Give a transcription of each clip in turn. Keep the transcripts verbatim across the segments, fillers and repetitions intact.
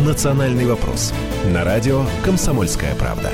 «Национальный вопрос» на радио «Комсомольская правда».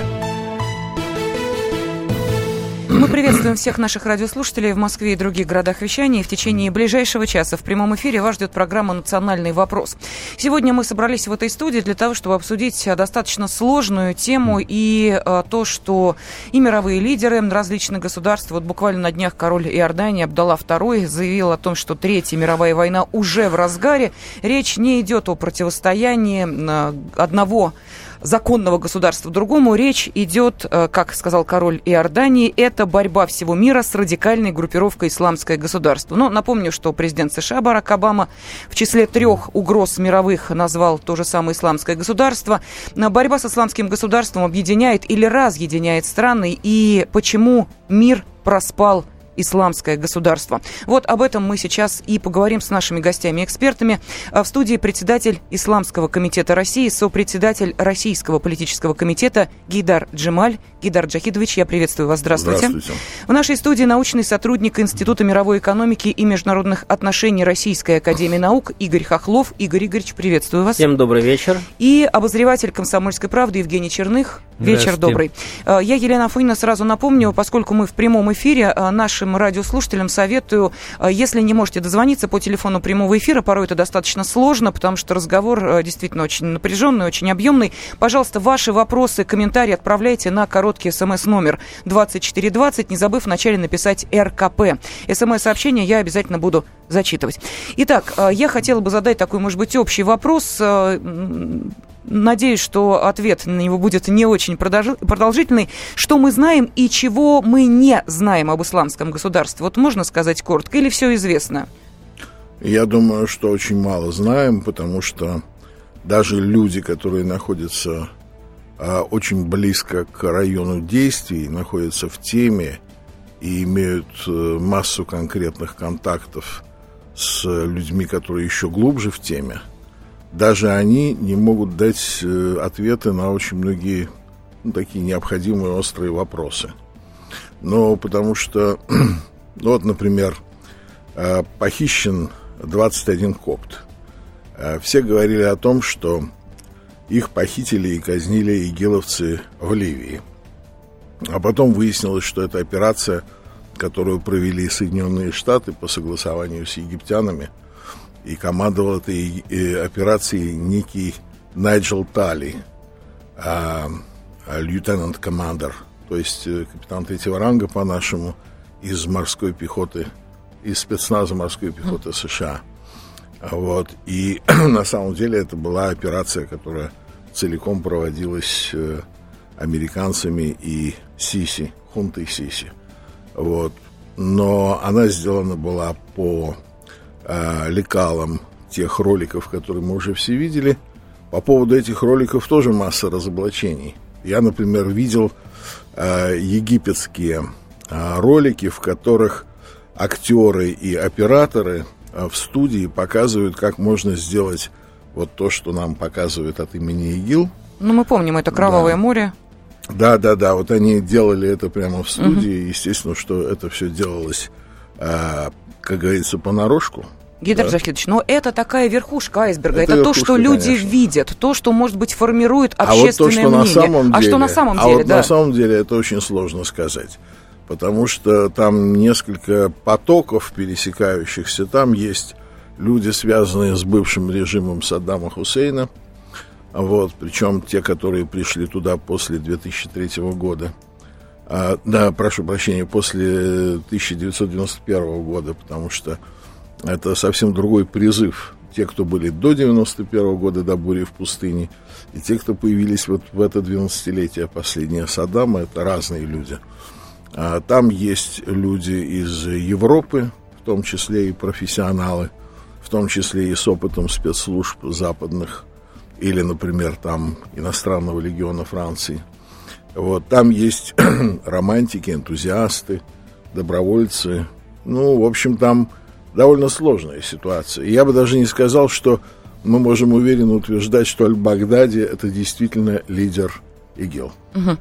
Мы приветствуем всех наших радиослушателей в Москве и других городах вещания. В течение ближайшего часа в прямом эфире вас ждет программа «Национальный вопрос». Сегодня мы собрались в этой студии для того, чтобы обсудить достаточно сложную тему и а, то, что и мировые лидеры различных государств, вот буквально на днях король Иордании Абдалла второй заявил о том, что Третья мировая война уже в разгаре. Речь не идет о противостоянии а, одного законного государства другому. Речь идет, как сказал король Иордании, это борьба всего мира с радикальной группировкой «Исламское государство». Но напомню, что президент США Барак Обама в числе трех угроз мировых назвал то же самое «Исламское государство». Борьба с исламским государством объединяет или разъединяет страны, и почему мир проспал исламское государство. Вот об этом мы сейчас и поговорим с нашими гостями-экспертами. В студии председатель Исламского комитета России, сопредседатель Российского политического комитета Гейдар Джемаль. Гейдар Джахидович, я приветствую вас. Здравствуйте. Здравствуйте. В нашей студии научный сотрудник Института мировой экономики и международных отношений Российской академии наук Игорь Хохлов. Игорь Игоревич, приветствую вас. Всем добрый вечер. И обозреватель «Комсомольской правды» Евгений Черных. Вечер добрый. Я, Елена Афонина, сразу напомню, поскольку мы в прямом эфире, нашим радиослушателям советую, если не можете дозвониться по телефону прямого эфира, порой это достаточно сложно, потому что разговор действительно очень напряженный, очень объемный. Пожалуйста, ваши вопросы, комментарии отправляйте на короткий смс-номер двадцать четыре двадцать, не забыв вначале написать эр ка пэ. СМС-сообщение я обязательно буду зачитывать. Итак, я хотела бы задать такой, может быть, общий вопрос. Надеюсь, что ответ на него будет не очень продолжительный. Что мы знаем и чего мы не знаем об исламском государстве? Вот можно сказать коротко или все известно? Я думаю, что очень мало знаем, потому что даже люди, которые находятся а, очень близко к району действий, находятся в теме и имеют а, массу конкретных контактов с людьми, которые еще глубже в теме, даже они не могут дать э, ответы на очень многие, ну, такие необходимые острые вопросы. Но потому что, ну, вот, например, э, похищен двадцать один копт. Э, все говорили о том, что их похитили и казнили игиловцы в Ливии. А потом выяснилось, что это операция, которую провели Соединенные Штаты по согласованию с египтянами, и командовал этой операцией некий Найджел Талли, лейтенант-командер, то есть капитан третьего ранга по-нашему, из морской пехоты, из спецназа морской пехоты США. Вот. И на самом деле это была операция, которая целиком проводилась американцами и Сиси, хунтой Сиси. Вот. Но она сделана была по лекалам тех роликов, которые мы уже все видели. По поводу этих роликов тоже масса разоблачений. Я, например, видел э, египетские э, ролики, в которых актеры и операторы э, в студии показывают, как можно сделать вот то, что нам показывают от имени ИГИЛ. Ну, мы помним, это «Кровавое да. море». Да, да, да, вот они делали это прямо в студии. Угу. Естественно, что это все делалось, э, как говорится, понарошку. Гейдар да. Джахидович, но это такая верхушка айсберга. Это, это то, что люди конечно. видят, то, что, может быть, формирует общественное а вот то, что мнение. На самом деле, а что на самом а деле, вот да. на самом деле это очень сложно сказать. Потому что там несколько потоков пересекающихся. Там есть люди, связанные с бывшим режимом Саддама Хусейна. Вот, причем те, которые пришли туда после две тысячи третьего года. А, да, прошу прощения, после тысяча девятьсот девяносто первого года, потому что это совсем другой призыв. Те, кто были до девяносто первого года, до бури в пустыне, и те, кто появились вот в это двенадцатилетие последнее Саддама, это разные люди. А там есть люди из Европы, в том числе и профессионалы, в том числе и с опытом спецслужб западных, или, например, там иностранного легиона Франции. Вот, там есть романтики, энтузиасты, добровольцы. Ну, в общем, там довольно сложная ситуация. Я бы даже не сказал, что мы можем уверенно утверждать, что Аль-Багдади — это действительно лидер ИГИЛ. Угу.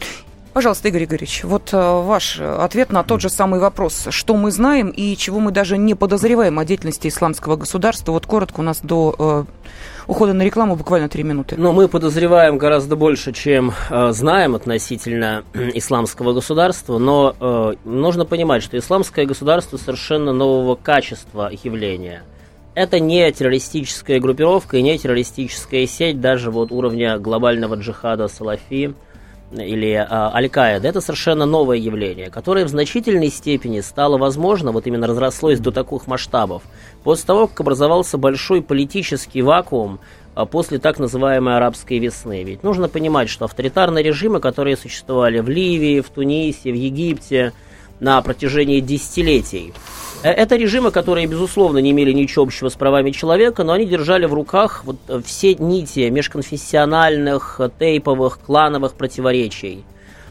Пожалуйста, Игорь Игоревич, вот ваш ответ на тот же самый вопрос. Что мы знаем и чего мы даже не подозреваем о деятельности исламского государства? Вот коротко, у нас до э, ухода на рекламу буквально три минуты. Но мы подозреваем гораздо больше, чем э, знаем относительно исламского государства. Но э, нужно понимать, что исламское государство совершенно нового качества явления. Это не террористическая группировка и не террористическая сеть даже вот уровня глобального джихада Салафи или а, Аль-Каида. Это совершенно новое явление, которое в значительной степени стало возможно, вот именно разрослось до таких масштабов, после того, как образовался большой политический вакуум а, после так называемой арабской весны. Ведь нужно понимать, что авторитарные режимы, которые существовали в Ливии, в Тунисе, в Египте на протяжении десятилетий, это режимы, которые, безусловно, не имели ничего общего с правами человека, но они держали в руках вот все нити межконфессиональных, тейповых, клановых противоречий.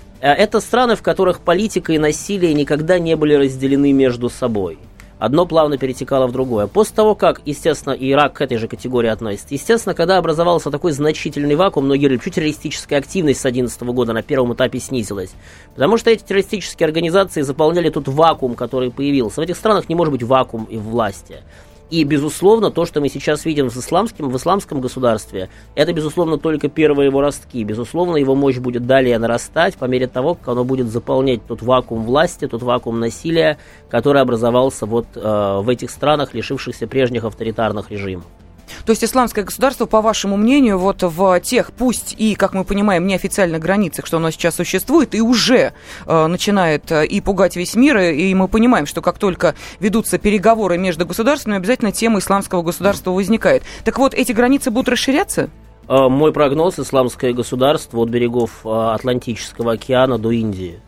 Это страны, в которых политика и насилие никогда не были разделены между собой. Одно плавно перетекало в другое. После того, как, естественно, Ирак к этой же категории относится, естественно, когда образовался такой значительный вакуум, многие говорили, что террористическая активность с две тысячи одиннадцатого года на первом этапе снизилась. Потому что эти террористические организации заполняли тот вакуум, который появился. В этих странах не может быть вакуум и власти. И, безусловно, то, что мы сейчас видим в исламском, в исламском государстве, это, безусловно, только первые его ростки. Безусловно, его мощь будет далее нарастать по мере того, как оно будет заполнять тот вакуум власти, тот вакуум насилия, который образовался вот э, в этих странах, лишившихся прежних авторитарных режимов. То есть исламское государство, по вашему мнению, вот в тех, пусть и, как мы понимаем, неофициальных границах, что оно сейчас существует, и уже э, начинает э, и пугать весь мир, и, и мы понимаем, что как только ведутся переговоры между государствами, обязательно тема исламского государства возникает. Так вот, эти границы будут расширяться? Э, мой прогноз: исламское государство от берегов э, Атлантического океана до Индии.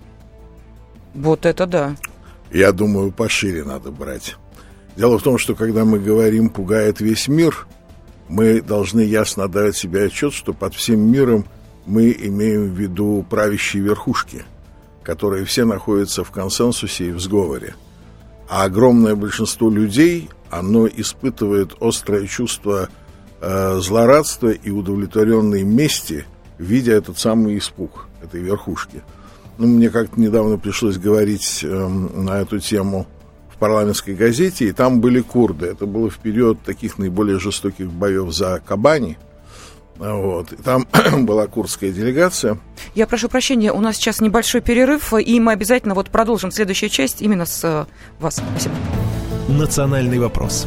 Вот это да. Я думаю, пошире надо брать. Дело в том, что когда мы говорим «пугает весь мир», мы должны ясно отдавать себе отчет, что под всем миром мы имеем в виду правящие верхушки, которые все находятся в консенсусе и в сговоре. А огромное большинство людей, оно испытывает острое чувство э, злорадства и удовлетворенной мести, видя этот самый испуг этой верхушки. Ну, мне как-то недавно пришлось говорить э, на эту тему в парламентской газете, и там были курды. Это было в период таких наиболее жестоких боев за Кобани. Вот. И там была курдская делегация. Я прошу прощения, у нас сейчас небольшой перерыв, и мы обязательно вот продолжим следующую часть именно с э, вас. Спасибо. Национальный вопрос.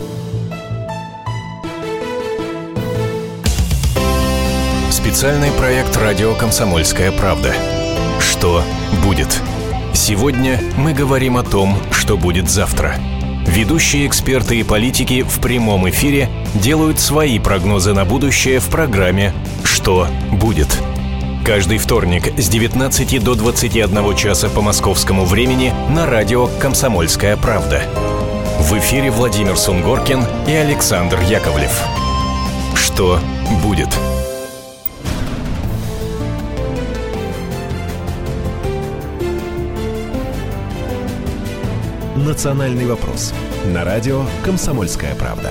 Специальный проект «Радио Комсомольская правда». Что будет? Сегодня мы говорим о том, что будет завтра. Ведущие эксперты и политики в прямом эфире делают свои прогнозы на будущее в программе «Что будет?». Каждый вторник с девятнадцати до двадцати одного часа по московскому времени на радио «Комсомольская правда». В эфире Владимир Сунгоркин и Александр Яковлев. Что будет? Национальный вопрос. На радио «Комсомольская правда».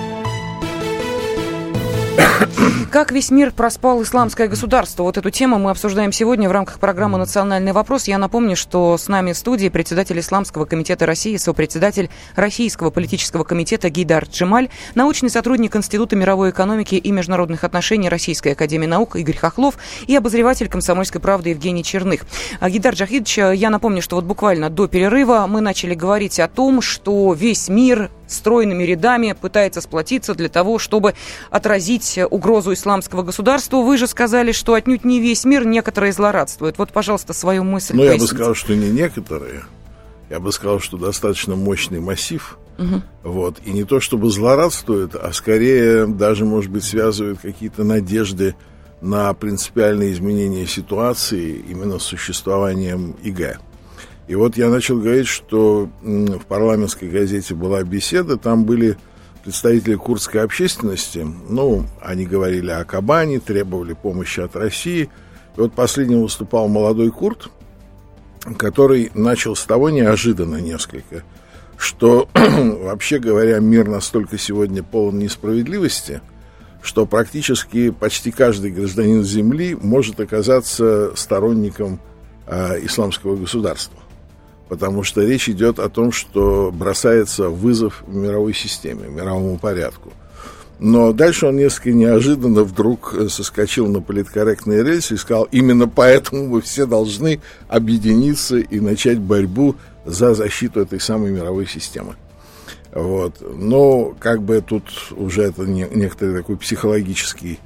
Как весь мир проспал исламское государство? Вот эту тему мы обсуждаем сегодня в рамках программы «Национальный вопрос». Я напомню, что с нами в студии председатель Исламского комитета России, сопредседатель Российского политического комитета Гейдар Джемаль, научный сотрудник Института мировой экономики и международных отношений Российской академии наук Игорь Хохлов и обозреватель «Комсомольской правды» Евгений Черных. Гейдар Джахидович, я напомню, что вот буквально до перерыва мы начали говорить о том, что весь мир стройными рядами пытается сплотиться для того, чтобы отразить угрозу исламского государства. Вы же сказали, что отнюдь не весь мир, некоторые злорадствуют. Вот, пожалуйста, свою мысль Ну, поясните. я бы сказал, что не некоторые. Я бы сказал, что достаточно мощный массив. Угу. Вот. И не то, чтобы злорадствуют, а скорее даже, может быть, связывают какие-то надежды на принципиальные изменения ситуации именно с существованием ИГ. И вот я начал говорить, что в парламентской газете была беседа, там были представители курдской общественности, ну, они говорили о Кобани, требовали помощи от России. И вот последним выступал молодой курд, который начал с того неожиданно несколько, что, вообще говоря, мир настолько сегодня полон несправедливости, что практически почти каждый гражданин Земли может оказаться сторонником э, исламского государства. Потому что речь идет о том, что бросается вызов мировой системе, мировому порядку. Но дальше он несколько неожиданно вдруг соскочил на политкорректные рельсы и сказал, именно поэтому мы все должны объединиться и начать борьбу за защиту этой самой мировой системы. Вот. Но как бы тут уже это не, некоторый такой психологический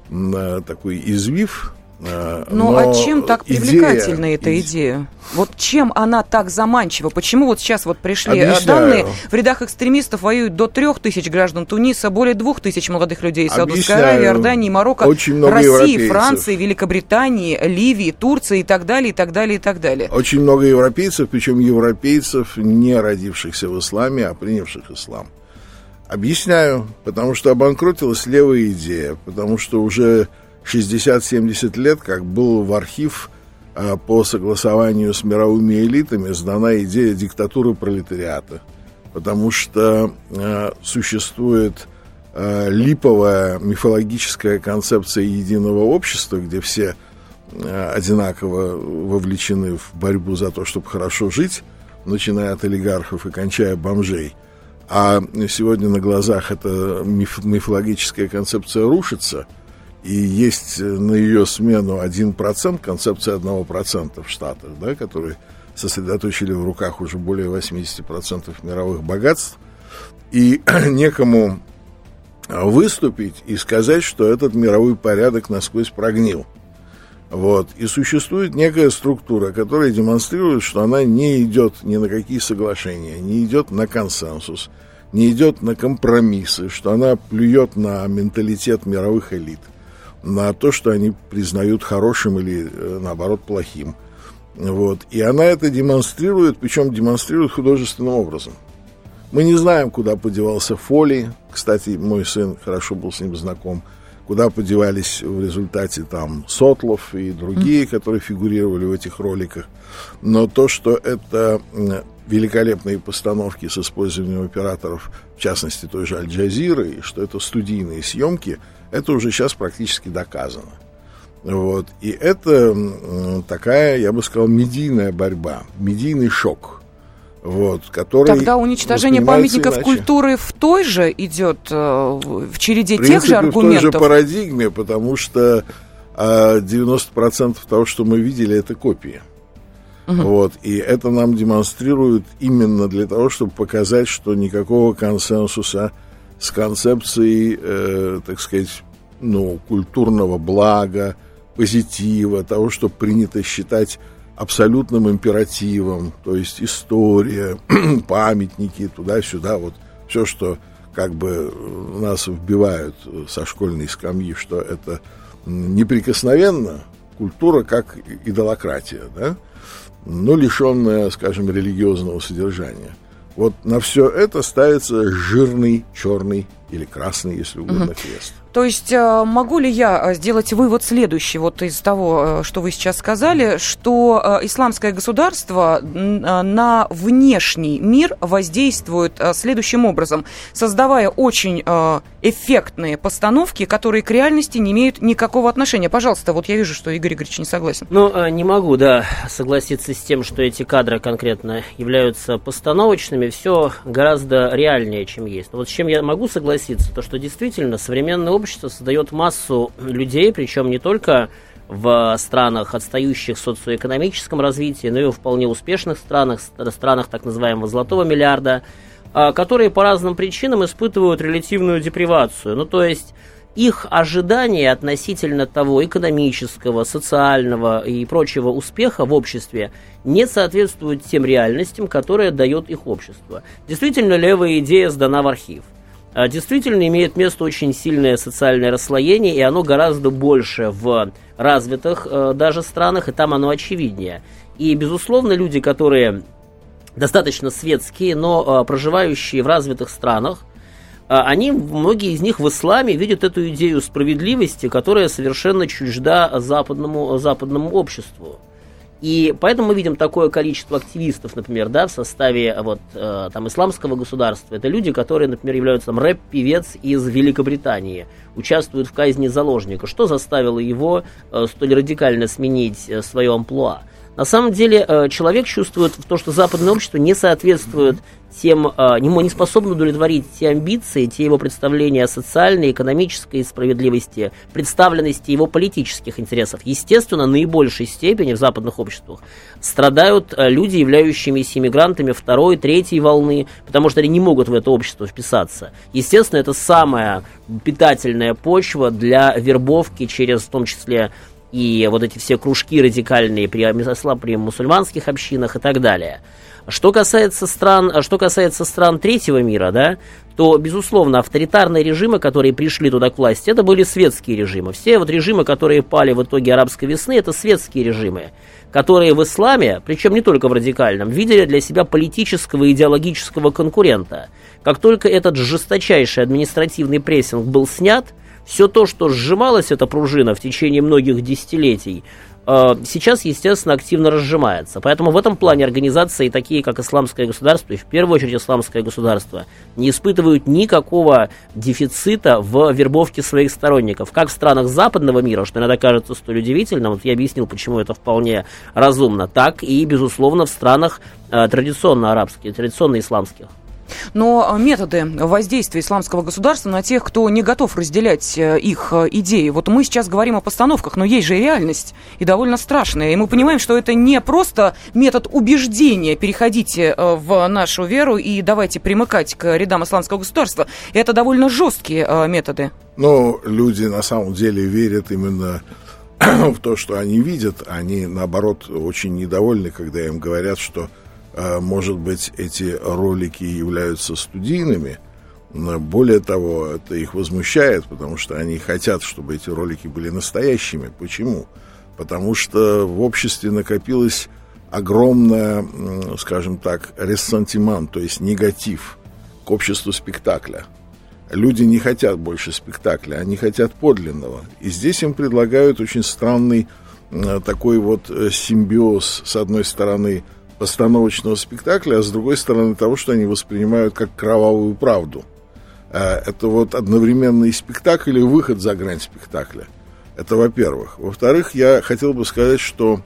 такой извив. Ну, а чем так привлекательна идея, эта идея? Вот чем она так заманчива? Почему вот сейчас вот пришли Объясняю. данные, в рядах экстремистов воюют до трех тысяч граждан Туниса, более двух тысяч молодых людей из Саудовской Аравии, Иордании, Марокко, России, Франции, Великобритании, Ливии, Турции и так далее, и так далее, и так далее. Очень много европейцев, причем европейцев, не родившихся в исламе, а принявших ислам. Объясняю, потому что обанкротилась левая идея, потому что уже шестьдесят-семьдесят лет, как был в архив а, по согласованию с мировыми элитами сдана идея диктатуры пролетариата, потому что а, существует а, липовая мифологическая концепция единого общества, где все а, одинаково вовлечены в борьбу за то, чтобы хорошо жить, начиная от олигархов и кончая бомжей. А сегодня на глазах эта миф, мифологическая концепция рушится, и есть на ее смену один процент, концепция одного процента в Штатах, да, которые сосредоточили в руках уже более восемьдесят процентов мировых богатств, и некому выступить и сказать, что этот мировой порядок насквозь прогнил. Вот. И существует некая структура, которая демонстрирует, что она не идет ни на какие соглашения, не идет на консенсус, не идет на компромиссы, что она плюет на менталитет мировых элит, на то, что они признают хорошим или, наоборот, плохим. Вот. И она это демонстрирует, причем демонстрирует художественным образом. Мы не знаем, куда подевался Фоли. Кстати, мой сын хорошо был с ним знаком. Куда подевались в результате там Сотлов и другие, которые фигурировали в этих роликах. Но то, что это великолепные постановки с использованием операторов, в частности, той же Аль-Джазиры, и что это студийные съемки, это уже сейчас практически доказано. Вот. И это такая, я бы сказал, медийная борьба, медийный шок. Вот, который Тогда уничтожение памятников иначе. Культуры в той же идет, в череде в принципе, тех же аргументов? В той же парадигме, потому что девяносто процентов того, что мы видели, это копии. Угу. Вот, и это нам демонстрирует именно для того, чтобы показать, что никакого консенсуса с концепцией, э, так сказать, ну, культурного блага, позитива, того, что принято считать абсолютным императивом, то есть история, памятники, туда-сюда, вот все, что как бы нас вбивают со школьной скамьи, что это неприкосновенно, культура как идолократия, да, но лишенная, скажем, религиозного содержания. Вот на все это ставится жирный черный или красный, если угодно, угу. крест. То есть могу ли я сделать вывод следующий вот из того, что вы сейчас сказали, что исламское государство на внешний мир воздействует следующим образом, создавая очень эффектные постановки, которые к реальности не имеют никакого отношения? Пожалуйста, вот я вижу, что Игорь Игоревич не согласен. Ну, не могу, да, согласиться с тем, что эти кадры конкретно являются постановочными. Все гораздо реальнее, чем есть. Но вот с чем я могу согласиться, то что действительно современное общество создает массу людей, причем не только в странах, отстающих в социоэкономическом развитии, но и в вполне успешных странах, странах так называемого золотого миллиарда, которые по разным причинам испытывают релятивную депривацию. Ну, то есть их ожидания относительно того экономического, социального и прочего успеха в обществе не соответствуют тем реальностям, которые дает их общество. Действительно, левая идея сдана в архив. Действительно, имеет место очень сильное социальное расслоение, и оно гораздо больше в развитых э, даже странах, и там оно очевиднее. И, безусловно, люди, которые достаточно светские, но э, проживающие в развитых странах, э, они, многие из них в исламе видят эту идею справедливости, которая совершенно чужда западному, западному обществу. И поэтому мы видим такое количество активистов, например, да, в составе вот, э, там, исламского государства. Это люди, которые, например, являются там, рэп-певец из Великобритании, участвуют в казни заложника. Что заставило его э, столь радикально сменить э, свое амплуа? На самом деле человек чувствует то, что западное общество не соответствует тем, ему не способно удовлетворить те амбиции, те его представления о социальной, экономической справедливости, представленности его политических интересов. Естественно, в наибольшей степени в западных обществах страдают люди, являющиеся иммигрантами второй, третьей волны, потому что они не могут в это общество вписаться. Естественно, это самая питательная почва для вербовки через, в том числе, и вот эти все кружки радикальные при, при мусульманских общинах и так далее. Что касается стран, что касается стран третьего мира, да, то, безусловно, авторитарные режимы, которые пришли туда к власти, это были светские режимы. Все вот режимы, которые пали в итоге арабской весны, это светские режимы, которые в исламе, причем не только в радикальном, видели для себя политического и идеологического конкурента. Как только этот жесточайший административный прессинг был снят, все то, что сжималась эта пружина в течение многих десятилетий, сейчас, естественно, активно разжимается. Поэтому в этом плане организации, такие как Исламское государство, и в первую очередь Исламское государство, не испытывают никакого дефицита в вербовке своих сторонников. Как в странах западного мира, что иногда кажется столь удивительным, вот я объяснил, почему это вполне разумно, так и, безусловно, в странах э, традиционно арабских, традиционно исламских. Но методы воздействия исламского государства на тех, кто не готов разделять их идеи. Вот мы сейчас говорим о постановках, но есть же и реальность, и довольно страшная. И мы понимаем, что это не просто метод убеждения, переходите в нашу веру и давайте примыкать к рядам исламского государства. Это довольно жесткие методы. Но люди на самом деле верят именно в то, что они видят. Они, наоборот, очень недовольны, когда им говорят, что может быть, эти ролики являются студийными. Более того, это их возмущает, потому что они хотят, чтобы эти ролики были настоящими. Почему? Потому что в обществе накопилось огромное, скажем так, рессентимент, то есть негатив к обществу спектакля. Люди не хотят больше спектакля, они хотят подлинного. И здесь им предлагают очень странный такой вот симбиоз, с одной стороны, постановочного спектакля, а с другой стороны того, что они воспринимают как кровавую правду. Это вот одновременно и спектакль, и выход за грань спектакля. Это во-первых. Во-вторых, я хотел бы сказать, что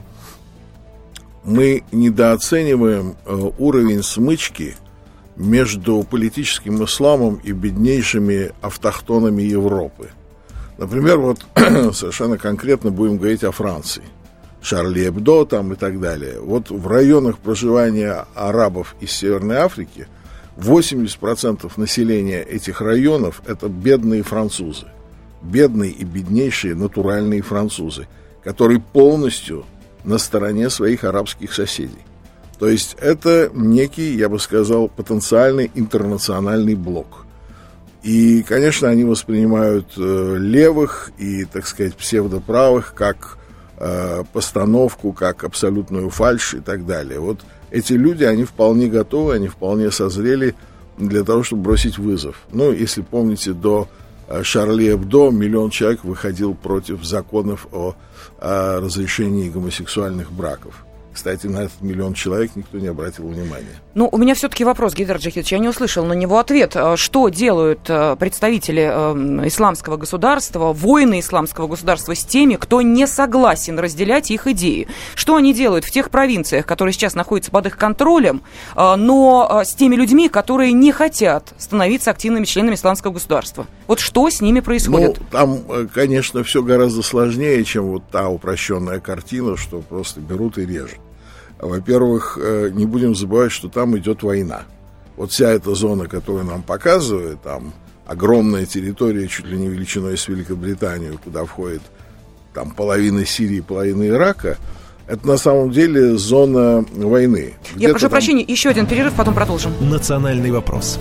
мы недооцениваем уровень смычки между политическим исламом и беднейшими автохтонами Европы. Например, вот совершенно конкретно будем говорить о Франции. Шарли Эбдо там и так далее. Вот в районах проживания арабов из Северной Африки восемьдесят процентов населения этих районов – это бедные французы. Бедные и беднейшие натуральные французы, которые полностью на стороне своих арабских соседей. То есть это некий, я бы сказал, потенциальный интернациональный блок. И, конечно, они воспринимают э, левых и, так сказать, псевдоправых как постановку, как абсолютную фальшь и так далее. Вот эти люди, они вполне готовы, они вполне созрели для того, чтобы бросить вызов. Ну, если помните, до Шарли Эбдо миллион человек выходил против законов о, о разрешении гомосексуальных браков. Кстати, на этот миллион человек никто не обратил внимания. Ну, у меня все-таки вопрос, Гейдар Джахидович, я не услышал на него ответ. Что делают представители исламского государства, воины исламского государства с теми, кто не согласен разделять их идеи? Что они делают в тех провинциях, которые сейчас находятся под их контролем, но с теми людьми, которые не хотят становиться активными членами исламского государства? Вот что с ними происходит? Ну, там, конечно, все гораздо сложнее, чем вот та упрощенная картина, что просто берут и режут. Во-первых, не будем забывать, что там идет война. Вот вся эта зона, которую нам показывают, там огромная территория, чуть ли не величиной с Великобританию, куда входит там половина Сирии, половина Ирака, это на самом деле зона войны. Я Где-то прошу там... прощения, еще один перерыв, потом продолжим. Национальный вопрос.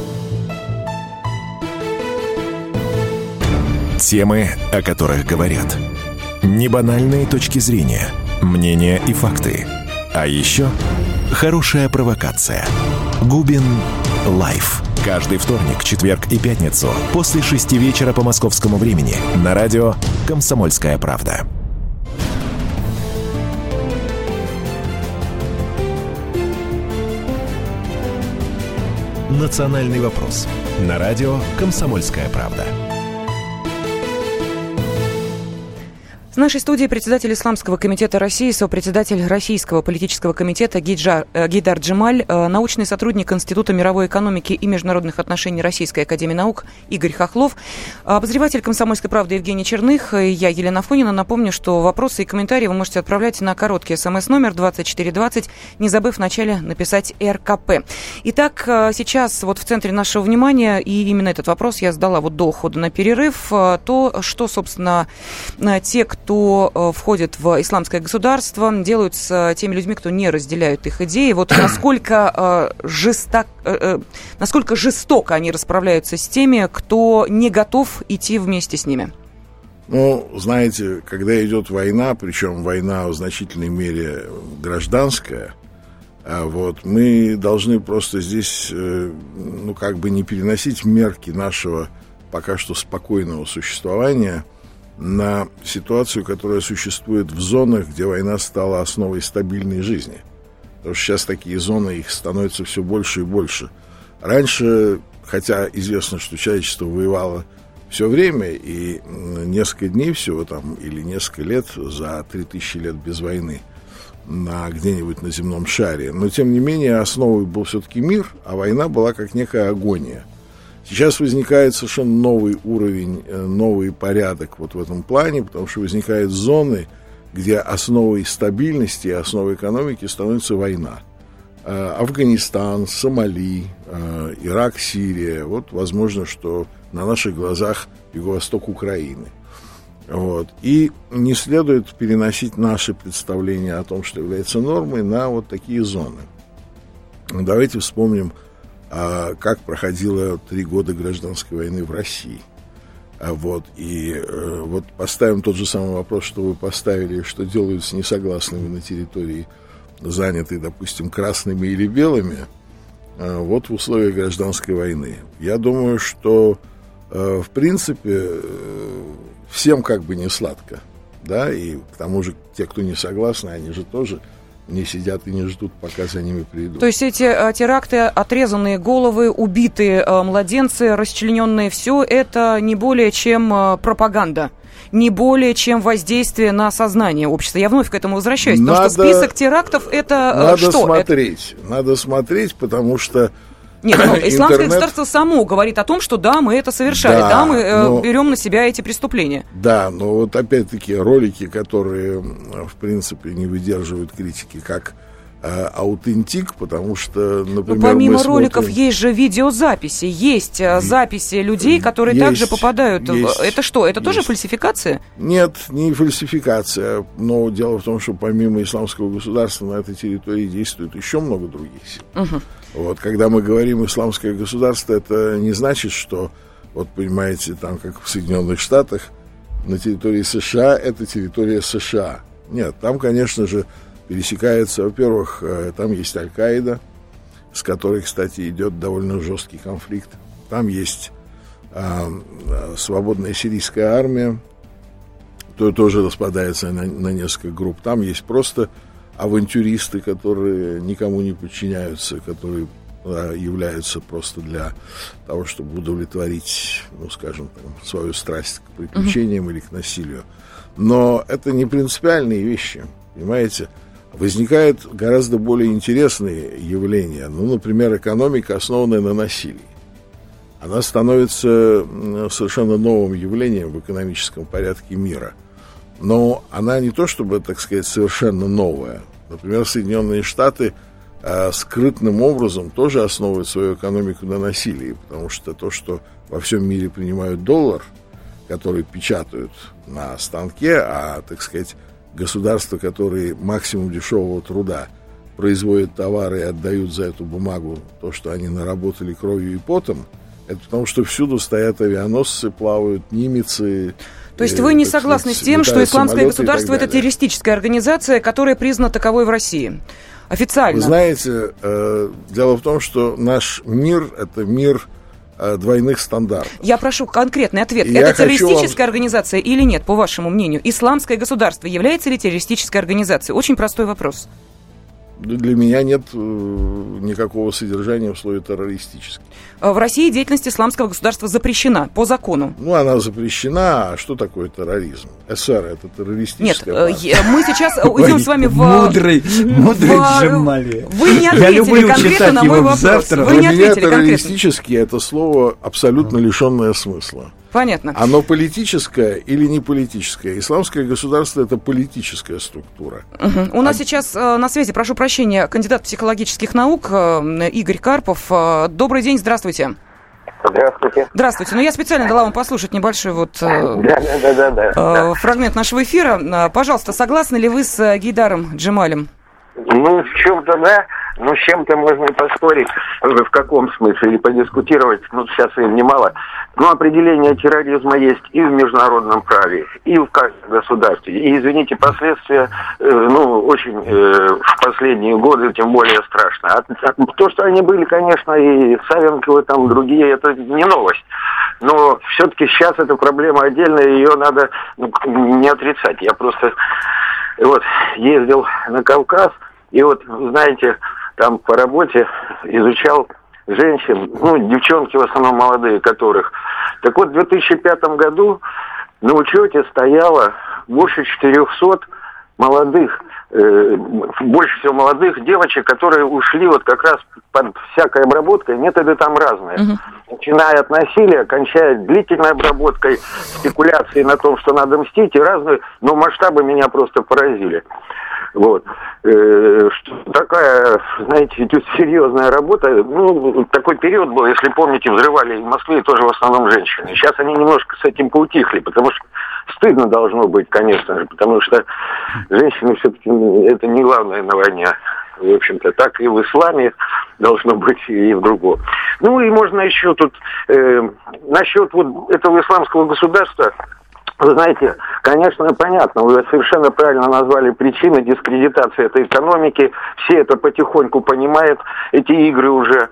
Темы, о которых говорят. Небанальные точки зрения, мнения и факты. А еще хорошая провокация. Губин Лайф. Каждый вторник, четверг и пятницу после шести вечера по московскому времени на радио «Комсомольская правда». Национальный вопрос. На радио «Комсомольская правда». В нашей студии председатель Исламского комитета России, сопредседатель Российского политического комитета Гиджар, э, Гейдар Джемаль, э, научный сотрудник Института мировой экономики и международных отношений Российской академии наук Игорь Хохлов, обозреватель «Комсомольской правды» Евгений Черных, и я, Елена Афонина. Напомню, что вопросы и комментарии вы можете отправлять на короткий смс-номер двадцать четыре двадцать, не забыв вначале написать эр ка пэ. Итак, сейчас вот в центре нашего внимания, и именно этот вопрос я задала вот до ухода на перерыв, то, что, собственно, те, кто кто входит в исламское государство, делают с теми людьми, кто не разделяют их идеи. Вот насколько, э, жесток, э, насколько жестоко они расправляются с теми, кто не готов идти вместе с ними? Ну, знаете, когда идет война, причем война в значительной мере гражданская, вот, мы должны просто здесь, ну, как бы не переносить мерки нашего пока что спокойного существования на ситуацию, которая существует в зонах, где война стала основой стабильной жизни. Потому что сейчас такие зоны, их становится все больше и больше. Раньше, хотя известно, что человечество воевало все время, и несколько дней всего там, или несколько лет за три тысячи лет без войны на, где-нибудь на земном шаре, но тем не менее основой был все-таки мир, а война была как некая агония. Сейчас возникает совершенно новый уровень, новый порядок вот в этом плане, потому что возникают зоны, где основой стабильности и основой экономики становится война. Афганистан, Сомали, Ирак, Сирия. Вот возможно, что на наших глазах юго-восток Украины. Вот. И не следует переносить наши представления о том, что является нормой, на вот такие зоны. Давайте вспомним, как проходило три года гражданской войны в России. Вот, и вот поставим тот же самый вопрос, что вы поставили, что делают с несогласными на территории, занятой, допустим, красными или белыми, вот в условиях гражданской войны. Я думаю, что, в принципе, всем как бы не сладко, да, и к тому же те, кто не согласны, они же тоже не сидят и не ждут, пока за ними придут. То есть эти а, теракты, отрезанные головы, убитые а, младенцы, расчлененные, все это не более чем а, пропаганда, не более чем воздействие на сознание общества. Я вновь к этому возвращаюсь, надо, потому что список терактов это надо что? Смотреть, это... Надо смотреть, потому что Нет, ну, исламское интернет... государство само говорит о том, что да, мы это совершали, да, да мы э, но... берем на себя эти преступления. Да, но вот опять-таки ролики, которые, в принципе, не выдерживают критики, как э, аутентик, потому что, например, но помимо мы роликов смотрим... есть же видеозаписи, есть и... записи людей, которые есть, также попадают. Есть... Это что, это есть. Тоже фальсификация? Нет, не фальсификация, но дело в том, что помимо исламского государства на этой территории действует еще много других сил. Угу. Вот, когда мы говорим «исламское государство», это не значит, что, вот понимаете, там, как в Соединенных Штатах, на территории США это территория США. Нет, там, конечно же, пересекается, во-первых, там есть Аль-Каида, с которой, кстати, идет довольно жесткий конфликт. Там есть а, свободная сирийская армия, то тоже распадается на, на несколько групп. Там есть просто авантюристы, которые никому не подчиняются, которые да, являются просто для того, чтобы удовлетворить, ну, скажем, там, свою страсть к приключениям uh-huh. или к насилию. Но это не принципиальные вещи, понимаете? Возникают гораздо более интересные явления. Ну, например, экономика, основанная на насилии. Она становится совершенно новым явлением в экономическом порядке мира. Но она не то чтобы, так сказать, совершенно новая. Например, Соединенные Штаты э, скрытным образом тоже основывают свою экономику на насилии, потому что то, что во всем мире принимают доллар, который печатают на станке, а, так сказать, государства, которые максимум дешевого труда производят товары и отдают за эту бумагу то, что они наработали кровью и потом, это потому что всюду стоят авианосцы, плавают нимицы. То есть вы не согласны с тем, что исламское государство – это террористическая организация, которая признана таковой в России? Официально. Вы знаете, э, дело в том, что наш мир – это мир э, двойных стандартов. Я прошу конкретный ответ. И это террористическая вам... организация или нет, по вашему мнению? Исламское государство является ли террористической организацией? Очень простой вопрос. Для меня нет э, никакого содержания в слове террористический. В России деятельность исламского государства запрещена по закону. Ну, она запрещена. А что такое терроризм? СССР — это террористическая Нет, партия? мы сейчас уйдем с вами в... Мудрый, мудрый Джамали. Вы не ответили конкретно на мой вопрос. Вы не Для меня ответили террористический — это слово абсолютно лишенное смысла. Понятно. Оно политическое или не политическое? Исламское государство — это политическая структура. Угу. У нас а... сейчас э, на связи, прошу прощения, кандидат психологических наук э, Игорь Карпов. Э, добрый день, здравствуйте. Здравствуйте. Здравствуйте. Ну, я специально дала вам послушать небольшой вот э, да, да, да, да, э, да. фрагмент нашего эфира. Э, пожалуйста, согласны ли вы с э, Гейдаром Джемалем? Ну, в чем-то да, но с чем-то можно и поспорить. В каком смысле? Или подискутировать, ну, сейчас времени мало. Но определение терроризма есть и в международном праве, и в каждом государстве. И, извините, последствия, э, ну, очень э, в последние годы, тем более страшно. А, а, то, что они были, конечно, и Савенковы, там, другие, это не новость. Но все-таки сейчас эта проблема отдельная, ее надо ну, не отрицать. Я просто вот ездил на Кавказ, и вот, знаете, там по работе изучал женщин, ну, девчонки в основном молодые, которых. Так вот, в две тысячи пятом году на учете стояло больше четырехсот молодых, э, больше всего молодых девочек, которые ушли вот как раз под всякой обработкой, методы там разные. Uh-huh. Начиная от насилия, кончая длительной обработкой, спекуляцией на том, что надо мстить, и разные, но масштабы меня просто поразили. Вот. Э, что такая, знаете, серьезная работа. Ну, такой период был, если помните, взрывали в Москве тоже в основном женщины. Сейчас они немножко с этим поутихли, потому что стыдно должно быть, конечно же, потому что женщины все-таки это не главное на войне. В общем-то, так и в исламе должно быть, и в другом. Ну, и можно еще тут, э, насчет вот этого исламского государства. Вы знаете, конечно, понятно, вы совершенно правильно назвали причины дискредитации этой экономики. Все это потихоньку понимают, эти игры уже.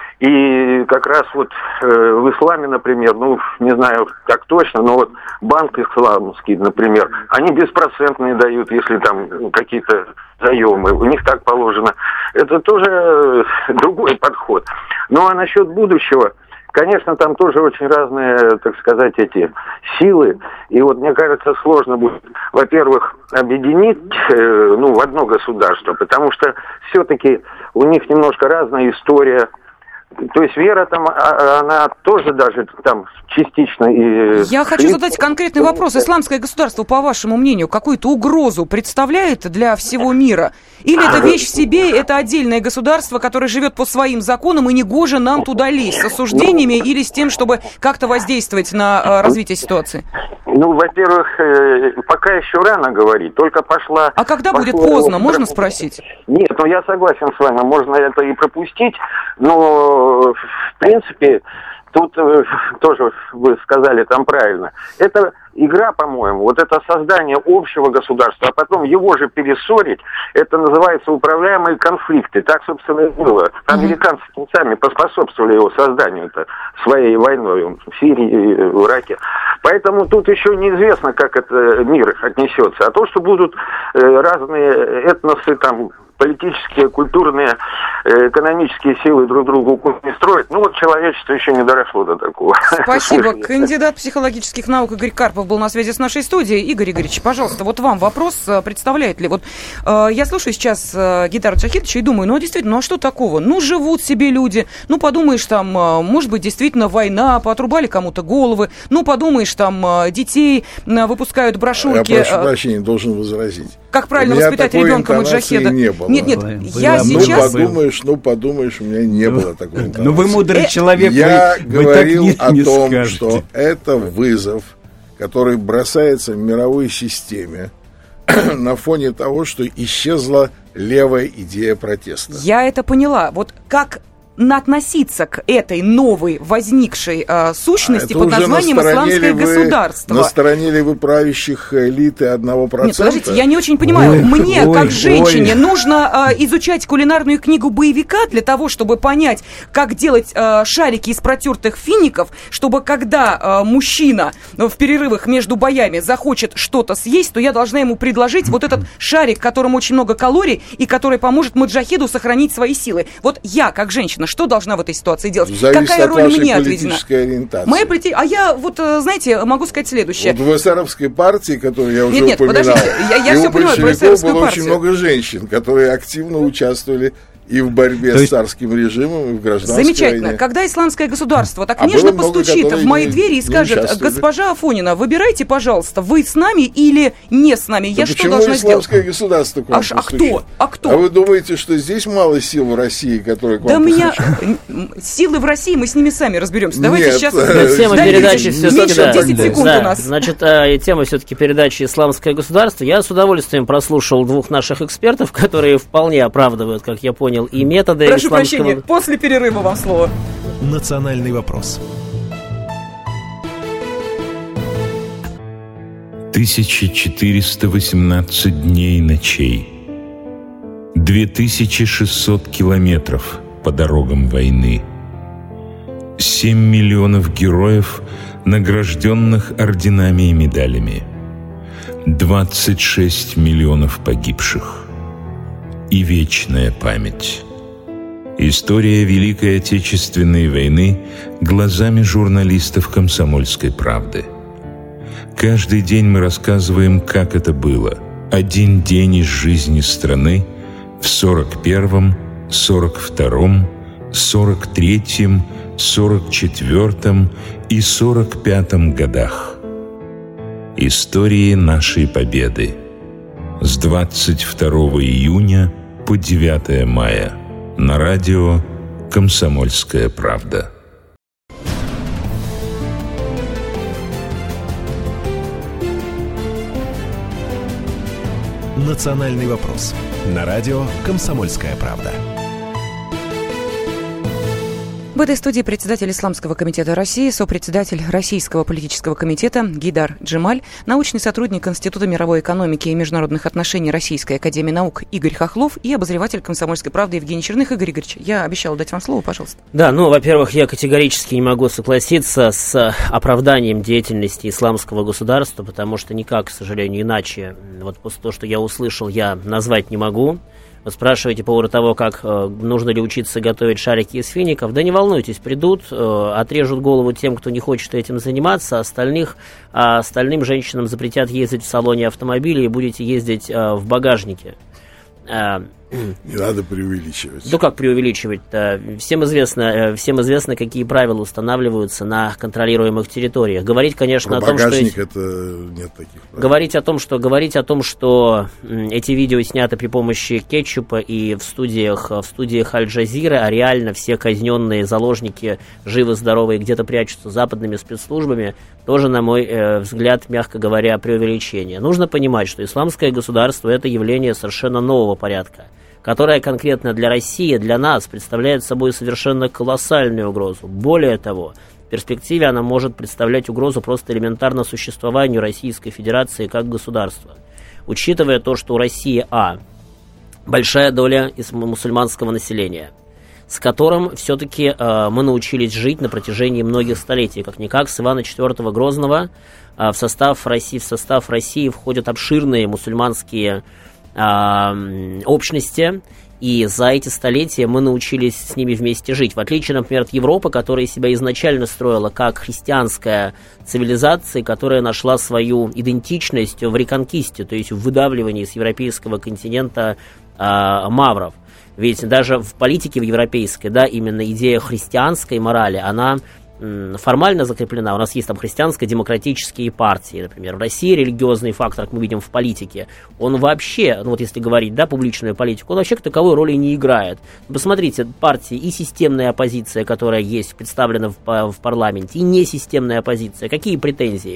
И как раз вот э, в исламе, например, ну, не знаю как точно, но вот банк исламский, например, они беспроцентные дают, если там какие-то заемы, у них так положено. Это тоже другой подход. Ну, а насчет будущего... Конечно, там тоже очень разные, так сказать, эти силы. И вот, мне кажется, сложно будет, во-первых, объединить э, ну, в одно государство, потому что все-таки у них немножко разная история. То есть вера там, она тоже даже там частично и... Я хочу задать конкретный вопрос. Исламское государство, по вашему мнению, какую-то угрозу представляет для всего мира? Или это вещь в себе, это отдельное государство, которое живет по своим законам, и негоже нам туда лезть с осуждениями или с тем, чтобы как-то воздействовать на развитие ситуации? Ну, во-первых, пока еще рано говорить, только пошла... А когда будет поздно, можно спросить? Нет, ну я согласен с вами, можно это и пропустить, но, в принципе, тут тоже вы сказали там правильно. Это игра, по-моему, вот это создание общего государства, а потом его же перессорить, это называется управляемые конфликты. Так, собственно, и было. Американцы сами поспособствовали его созданию-то своей войной в Сирии, в Ираке. Поэтому тут еще неизвестно, как это мир отнесется. А то, что будут разные этносы там, политические, культурные, экономические силы друг другу не строят. Ну вот человечество еще не доросло до такого. Спасибо. Кандидат психологических наук Игорь Карпов был на связи с нашей студией. Игорь Игоревич, пожалуйста, вот вам вопрос, представляет ли? Вот э, я слушаю сейчас э, Гейдара Джахидовича и думаю, ну действительно, ну а что такого? Ну живут себе люди, ну подумаешь там, э, может быть действительно война, поотрубали кому-то головы, ну подумаешь там, э, детей э, выпускают брошюрки. Я прошу прощения, должен возразить. Как правильно воспитать ребенка Маджахеда? Не было. Нет, нет, Было. я Ну, сейчас... Ну, подумаешь, ну, подумаешь, у меня не было такой интонации. Ну, вы мудрый человек, Я вы, вы говорил так не, не о том, скажете. что это вызов, который бросается в мировой системе на фоне того, что исчезла левая идея протеста. Я это поняла. Вот как относиться к этой новой возникшей э, сущности это под названием исламское вы, государство. На стороне ли вы правящих элиты одного процента? Нет, подождите, я не очень понимаю. Ой, Мне, ой, как женщине, ой. нужно э, изучать кулинарную книгу боевика для того, чтобы понять, как делать э, шарики из протертых фиников, чтобы когда э, мужчина в перерывах между боями захочет что-то съесть, то я должна ему предложить вот этот шарик, в котором очень много калорий и который поможет маджахиду сохранить свои силы. Вот я, как женщина, что должна в этой ситуации делать? Зависит Какая от роль вашей мне отведена? политической ориентации. Моя полити... А я вот, э, знаете, могу сказать следующее. Вот в эсеровской партии, которую я уже Нет, нет, упоминал, подождите, я- я и всё у понимаю про большевиков эсеровскую было партию. очень много женщин, которые активно участвовали и в борьбе То с есть- царским режимом, и в гражданской Замечательно. войне. Когда исламское государство так А нежно было много, постучит которые в мои не- двери и не скажет: участвовали. госпожа Афонина, выбирайте, пожалуйста, вы с нами или не с нами. Да Я что почему должна сделать? исламское государство к вам А ш- а постучит? кто? А кто? А вы думаете, что здесь мало сил в России, которые к Да вам у меня постучат? м, силы в России, мы с ними сами разберемся. Давайте Нет, сейчас... э, Да, тема Дайте передачи меньше все-таки, да, десять секунд да. у нас. Значит, э, тема все-таки передачи «Исламское государство». Я с удовольствием прослушал двух наших экспертов, которые вполне оправдывают, как я понял, и методы Прошу исламского... прощения, после перерыва вам слово. «Национальный вопрос». тысяча четыреста восемнадцать дней и ночей, две тысячи шестьсот километров по дорогам войны, семь миллионов героев, награжденных орденами и медалями, двадцать шесть миллионов погибших и вечная память. История Великой Отечественной войны глазами журналистов «Комсомольской правды». Каждый день мы рассказываем, как это было. Один день из жизни страны в сорок первом, сорок втором, сорок третьем, сорок четвертом и сорок пятом годах. Истории нашей победы. С двадцать второго июня по девятое мая. На радио «Комсомольская правда». «Национальный вопрос». На радио «Комсомольская правда». В этой студии председатель Исламского комитета России, сопредседатель Российского политического комитета Гейдар Джемаль, научный сотрудник Института мировой экономики и международных отношений Российской академии наук Игорь Хохлов и обозреватель «Комсомольской правды» Евгений Черных. Игорь Игоревич, я обещала дать вам слово, пожалуйста. Да, ну, во-первых, я категорически не могу согласиться с оправданием деятельности исламского государства, потому что никак, к сожалению, иначе, вот после того, что я услышал, я назвать не могу. Вы спрашиваете по поводу того, как э, нужно ли учиться готовить шарики из фиников. Да не волнуйтесь, придут, э, отрежут голову тем, кто не хочет этим заниматься, остальных, а остальным женщинам запретят ездить в салоне автомобиля и будете ездить э, в багажнике. Э, Не надо преувеличивать. Ну как преувеличивать-то? Всем известно, всем известно, какие правила устанавливаются на контролируемых территориях. Говорить, конечно, Про о том, что... багажник это нет таких правил. Говорить о том, что говорить о том, что эти видео сняты при помощи кетчупа и в студиях, в студиях Аль-Джазиры, а реально все казненные заложники живы-здоровые где-то прячутся западными спецслужбами, тоже, на мой э, взгляд, мягко говоря, преувеличение. Нужно понимать, что исламское государство — это явление совершенно нового порядка, которая конкретно для России, для нас, представляет собой совершенно колоссальную угрозу. Более того, в перспективе она может представлять угрозу просто элементарно существованию Российской Федерации как государства. Учитывая то, что у России, а, большая доля мусульманского населения, с которым все-таки э, мы научились жить на протяжении многих столетий. Как-никак с Ивана четвёртого Грозного э, в, состав России, в состав России входят обширные мусульманские общности, и за эти столетия мы научились с ними вместе жить. В отличие, например, от Европы, которая себя изначально строила как христианская цивилизация, которая нашла свою идентичность в реконкисте, то есть в выдавливании с европейского континента а, мавров. Ведь даже в политике в европейской, да, именно идея христианской морали, она формально закреплена. У нас есть там христианско-демократические партии, например. В России религиозный фактор, как мы видим в политике, он вообще, ну вот если говорить, да, публичную политику, он вообще к таковой роли не играет. Посмотрите, партии и системная оппозиция, которая есть, представлена в, в парламенте, и несистемная оппозиция. Какие претензии?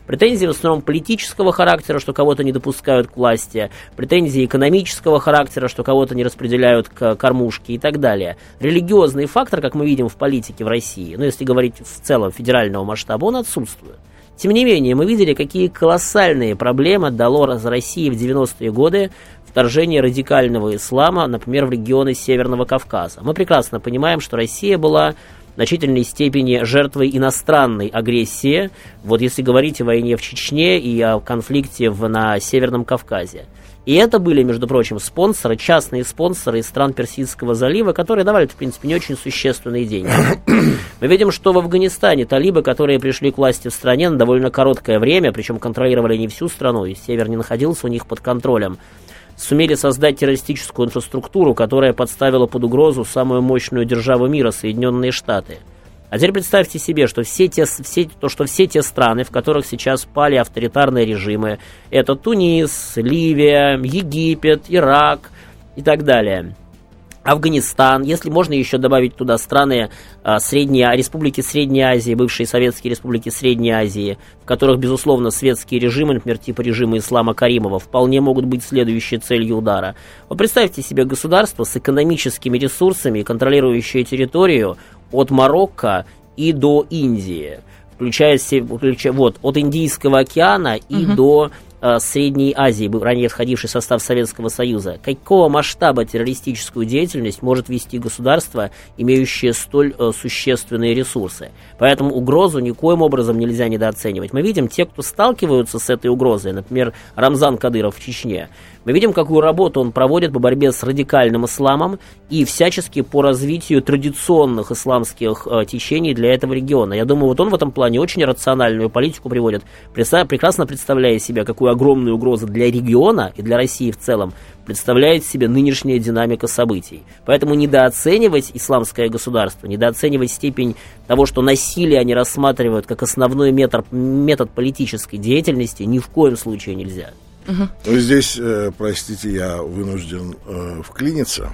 Претензии в основном политического характера, что кого-то не допускают к власти, претензии экономического характера, что кого-то не распределяют к кормушке и так далее. Религиозный фактор, как мы видим в политике в России, ну если говорить в целом федерального масштаба, он отсутствует. Тем не менее, мы видели, какие колоссальные проблемы дало России в девяностые годы вторжение радикального ислама, например, в регионы Северного Кавказа. Мы прекрасно понимаем, что Россия была в значительной степени жертвой иностранной агрессии, вот если говорить о войне в Чечне и о конфликте в, на Северном Кавказе. И это были, между прочим, спонсоры, частные спонсоры из стран Персидского залива, которые давали, в принципе, не очень существенные деньги. Мы видим, что в Афганистане талибы, которые пришли к власти в стране на довольно короткое время, причем контролировали не всю страну, и север не находился у них под контролем, сумели создать террористическую инфраструктуру, которая подставила под угрозу самую мощную державу мира, Соединенные Штаты. А теперь представьте себе, что все те, все, то, что все те страны, в которых сейчас пали авторитарные режимы, это Тунис, Ливия, Египет, Ирак и так далее, Афганистан, если можно еще добавить туда страны а, Средней, республики Средней Азии, бывшие советские республики Средней Азии, в которых, безусловно, светские режимы, например, типа режима Ислама Каримова, вполне могут быть следующей целью удара. Вот представьте себе государство с экономическими ресурсами, контролирующее территорию от Марокко и до Индии, включая, включая вот, от Индийского океана и угу. до Средней Азии, ранее входивший в состав Советского Союза. Какого масштаба террористическую деятельность может вести государство, имеющее столь э, существенные ресурсы? Поэтому угрозу никоим образом нельзя недооценивать. Мы видим, те, кто сталкиваются с этой угрозой, например, Рамзан Кадыров в Чечне, мы видим, какую работу он проводит по борьбе с радикальным исламом и всячески по развитию традиционных исламских э, течений для этого региона. Я думаю, вот он в этом плане очень рациональную политику приводит, прекрасно представляя себе, какую огромную угрозу для региона и для России в целом представляет себе нынешняя динамика событий. Поэтому недооценивать исламское государство, недооценивать степень того, что насилие они рассматривают как основной метод, метод политической деятельности, ни в коем случае нельзя. Ну, здесь, э, простите, я вынужден э, вклиниться.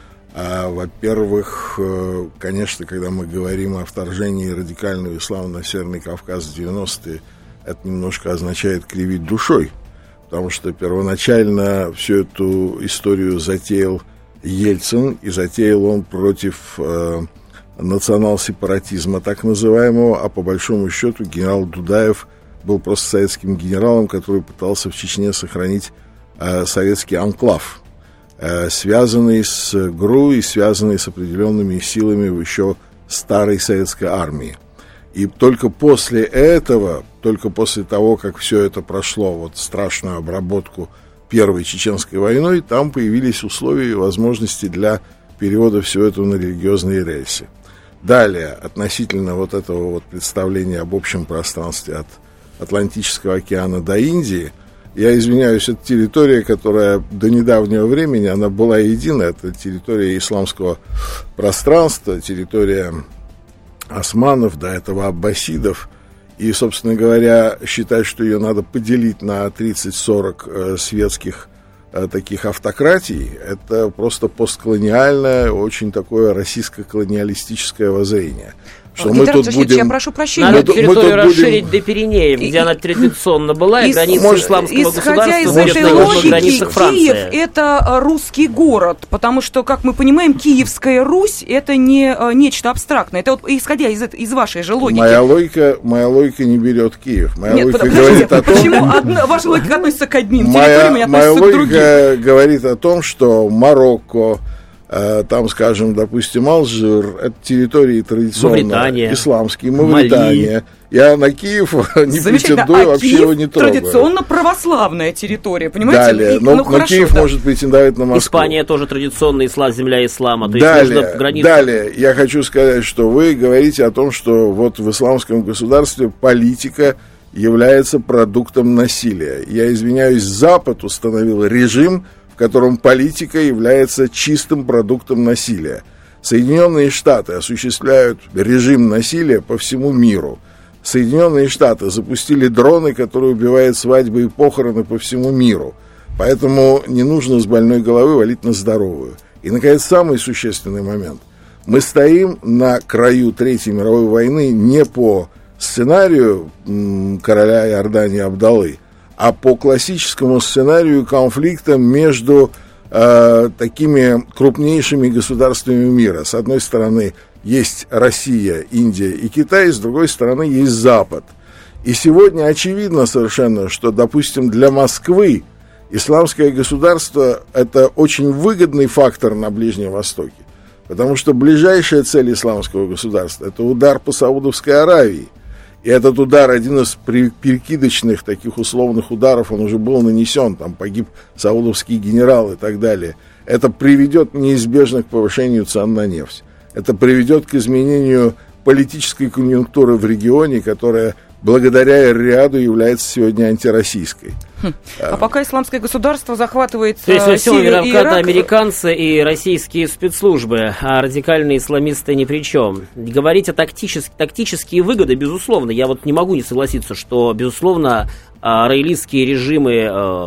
А, во-первых, э, конечно, когда мы говорим о вторжении радикального ислама на Северный Кавказ в девяностые, это немножко означает кривить душой, потому что первоначально всю эту историю затеял Ельцин, и затеял он против э, национал-сепаратизма так называемого, а по большому счету генерал Дудаев был просто советским генералом, который пытался в Чечне сохранить э, советский анклав, э, связанный с ГРУ и связанный с определенными силами в еще старой советской армии. И только после этого, только после того, как все это прошло, вот страшную обработку Первой Чеченской войной, там появились условия и возможности для перевода всего этого на религиозные рельсы. Далее, относительно вот этого вот представления об общем пространстве от Атлантического океана до Индии, я извиняюсь, это территория, которая до недавнего времени, она была единая, это территория исламского пространства, территория османов, до этого аббасидов, и, собственно говоря, считать, что ее надо поделить на тридцать-сорок э, светских э, таких автократий, это просто постколониальное, очень такое российско-колониалистическое воззрение. Что мы тут будем... Я прошу прощения. Надо территорию расширить будем... до Пиренеев, где и, она традиционно была, и, и границы может, исламского исходя государства из этой логики, Киев – это русский город, потому что, как мы понимаем, Киевская Русь – это не нечто абстрактное. Это вот исходя из, из вашей же логики. Моя логика, моя логика не берет Киев. Моя Нет, логика подождите, говорит о том... Почему одна, ваша логика относится к одним моя, территориям и относится моя к другим? Моя логика говорит о том, что Марокко, там, скажем, допустим, Алжир, это территории традиционно Мавритания. Исламские, Мавритания. Мали. Я на Киев не претендую, а вообще Киев его не трогаю. Традиционно православная территория, понимаете? Далее, и, но, ну, но хорошо, Киев да. может претендовать на Москву. Испания тоже традиционная ислам, земля ислама. То далее, есть можно границу... далее, я хочу сказать, что вы говорите о том, что вот в исламском государстве политика является продуктом насилия. Я извиняюсь, Запад установил режим, в котором политика является чистым продуктом насилия. Соединенные Штаты осуществляют режим насилия по всему миру. Соединенные Штаты запустили дроны, которые убивают свадьбы и похороны по всему миру. Поэтому не нужно с больной головы валить на здоровую. И, наконец, самый существенный момент. Мы стоим на краю Третьей мировой войны не по сценарию м, короля Иордании Абдаллы, а по классическому сценарию конфликта между э, такими крупнейшими государствами мира. С одной стороны есть Россия, Индия и Китай, с другой стороны есть Запад. И сегодня очевидно совершенно, что, допустим, для Москвы исламское государство – это очень выгодный фактор на Ближнем Востоке, потому что ближайшая цель исламского государства – это удар по Саудовской Аравии. И этот удар, один из перекидочных таких условных ударов, он уже был нанесен, там погиб саудовский генерал и так далее. Это приведет неизбежно к повышению цен на нефть. Это приведет к изменению политической конъюнктуры в регионе, которая благодаря Эр-Рияду является сегодня антироссийской. Хм. А пока исламское государство захватывает То есть во всем Сирию и Ирак... американцы и российские спецслужбы, а радикальные исламисты ни при чем. Говорить о тактически, тактические выгоды, безусловно, я вот не могу не согласиться, что, безусловно, раэлитские режимы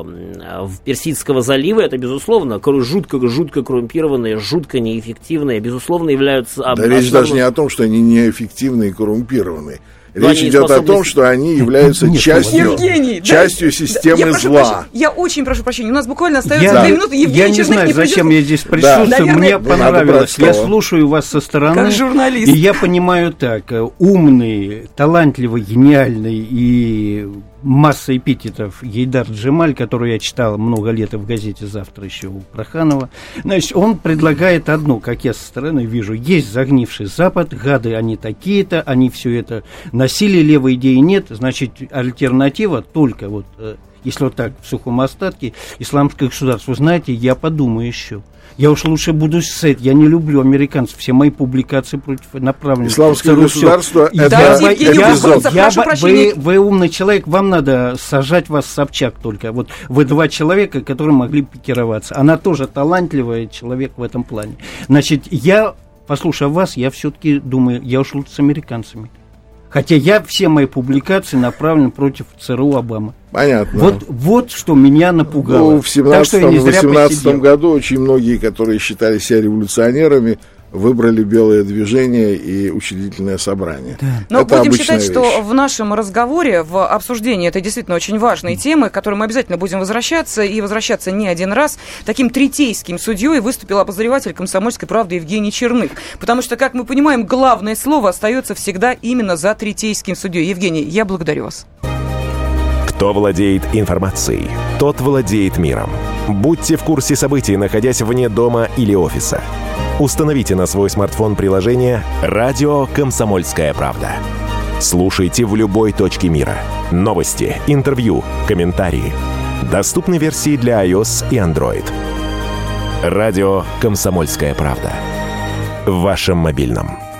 э, Персидского залива, это, безусловно, жутко, жутко коррумпированные, жутко неэффективные, безусловно, являются... Да речь даже не о том, что они неэффективны и коррумпированные. Речь идет способны... о том, что они являются Нет, частью, Евгений, частью да, системы я зла. Прощения, я очень прошу прощения. У нас буквально остается я, две минуты. Евгений я не Черных знаю, не зачем придет... я здесь присутствую. Да, Мне понравилось. Я слушаю вас со стороны. Как журналист. И я понимаю так. Умный, талантливый, гениальный и масса эпитетов Гейдар Джемаль, который я читал много лет и в газете «Завтра» еще у Проханова. Значит, он предлагает одно, как я со стороны вижу. Есть загнивший Запад, гады они такие-то, они все это носили, левой идеи нет. Значит, альтернатива только вот, если вот так в сухом остатке, исламское государство. Вы знаете, я подумаю еще. Я уж лучше буду с этим. Я не люблю американцев. Все мои публикации против направлены. Исламское государство – это эпизод. Я, я, вы, вы умный человек, вам надо сажать вас Собчак только. Вот вы два человека, которые могли пикироваться. Она тоже талантливый человек в этом плане. Значит, я, послушав вас, я все-таки думаю, я уж лучше с американцами. Хотя я, все мои публикации направлены против ЦРУ Обамы. Понятно. Вот, вот что меня напугало. Ну, в семнадцатом-восемнадцатом году очень многие, которые считали себя революционерами, выбрали белое движение и учредительное собрание. Да. Но Это будем считать, вещь. что в нашем разговоре, в обсуждении этой действительно очень важной темы, к которой мы обязательно будем возвращаться, и возвращаться не один раз, таким третейским судьей выступил обозреватель «Комсомольской правды» Евгений Черных. Потому что, как мы понимаем, главное слово остается всегда именно за третейским судьей. Евгений, я благодарю вас. Кто владеет информацией, тот владеет миром. Будьте в курсе событий, находясь вне дома или офиса. Установите на свой смартфон приложение «Радио Комсомольская правда». Слушайте в любой точке мира. Новости, интервью, комментарии. Доступны версии для iOS и Android. «Радио Комсомольская правда». В вашем мобильном.